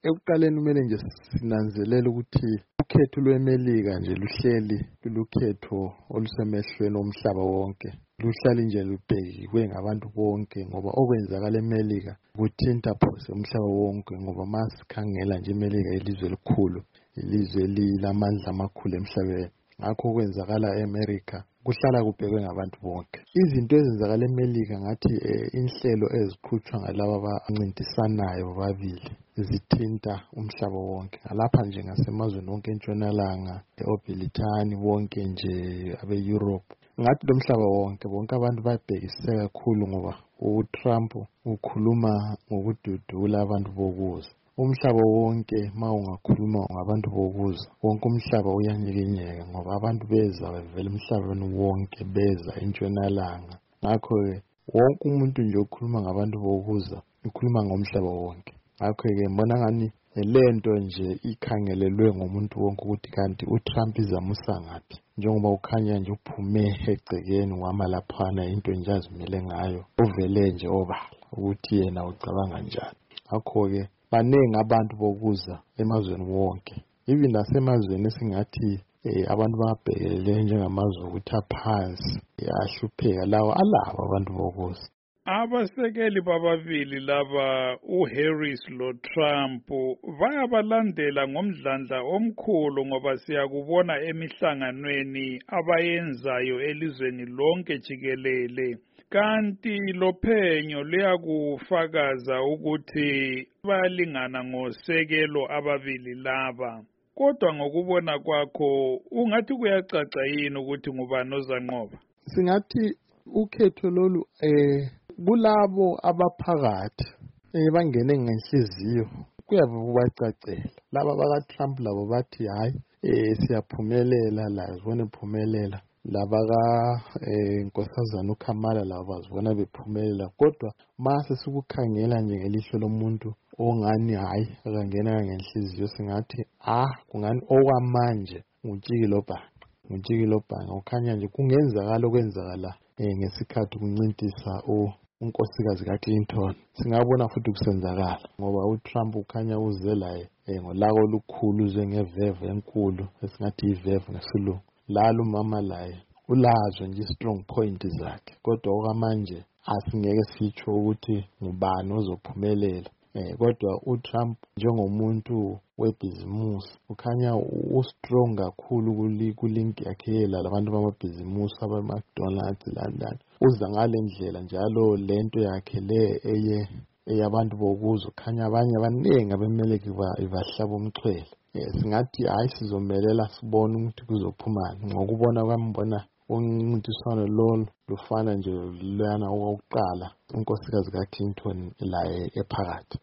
ekuqaleni kumele nje sinanzelele ukuthi ukhetho lweMelika nje luhleli lulukhetho olusemehlweni omhlaba wonke. Luhlali nje lubhekiwe ngabantu bonke ngoba okwenzakala eMelika kuthinta phose umhlaba wonke ngoba masikhangela nje eMelika ilizwe elikhulu, ilizwe elilamandla amakhulu emhlabeni. Ngakho okwenzakala eAmerica kuhlala kubhekwe ngabantu bonke. Izinto ezenzakala eMelika ngathi inhlelo ezikhutshwa ngalabo abancintisanayo babili zithinta umhlaba wonke. Ngalapha nje ngasemazweni wonke entshonalanga, eBritani bonke nje abe-Europe. Ngathi lo mhlaba wonke bonke abantu babhekise kakhulu ngoba uTrump ukhuluma ngokududula abantu bokuza. Umhlaba wonke ungakhuluma ngabantu bokuza, wonke umhlaba uyanyikinyeka ngoba abantu beza bevela emhlabeni wonke beza entshonalanga. Ngakho-ke wonke umuntu nje okhuluma ngabantu bokuza ukhuluma ngomhlaba wonke. Ngakho-ke mbona ngani lento nje ikhangelelwe ngomuntu wonke ukuthi kanti uTrump izamusa ngaphi, njengoba ukhanya nje uphume egcekeni wama laphana into nje azimele ngayo, uvele nje obala ukuthi yena ucabanga njani. Ngakho-ke baningi abantu bokuza emazweni wonke, even nasemazweni esingathi abantu babhekele njengamazwe ukuthi aphansi ahlupheka, lawo alabo abantu bokuza. Abasekeli bababili laba uHarris loTrump bayabalandela ngomdlandla omkhulu ngoba siyakubona emihlanganweni abayenzayo elizweni lonke jikelele. Kanti lophenyo luyakufakaza ukuthi bayalingana ngosekelo ababili laba. Kodwa ngokubona kwakho ungathi kuyacaca yini ukuthi ngubani ozanqoba? Singathi ukhetho lolu kulabo abaphakathi bangene ngenhliziyo kuyabe kubacacela. Laba bakaTrump labo bathi hayi siyaphumelela, la zibone phumelela. Laba Nkosazana uKamala labo bazibona bephumelela. Kodwa mase sikukhangela nje ngelihlo lomuntu ongani hayi akangena ngenhliziyo, singathi kungani okwamanje nguTshikilobhanga ukhanya nje kungenzakala okwenzakala ngesikhathi kuncintisa unkosikazi kaClinton. Singabona futhi kusenzakala ngoba uTrump ukhanya uze laye ngolaka olukhulu uze ngeveve enkulu esingathi iveve ngesilungu. Lalo umama laye ulazo nje strong point zakhe, kodwa okwamanje asingeke sitsho ukuthi ngubani ozophumelela. Kodwa uTrump njengomuntu webhizimusi ukhanya ustrong kakhulu kulink yakhe labantu bamabhizimusi abama-McDonald's lani. Uza ngale ndlela njalo lento yakhe le eyabantu bokuza ukhanya abanye abaningi abemeleki bahlaba umxhwele. Singathi hayi sizomelela sibone ukuthi kuzophumani. Ngokubona kwami mbona uncintiswano lolu lufana nje lana okokuqala unkosikazi kaClinton la ephakathi.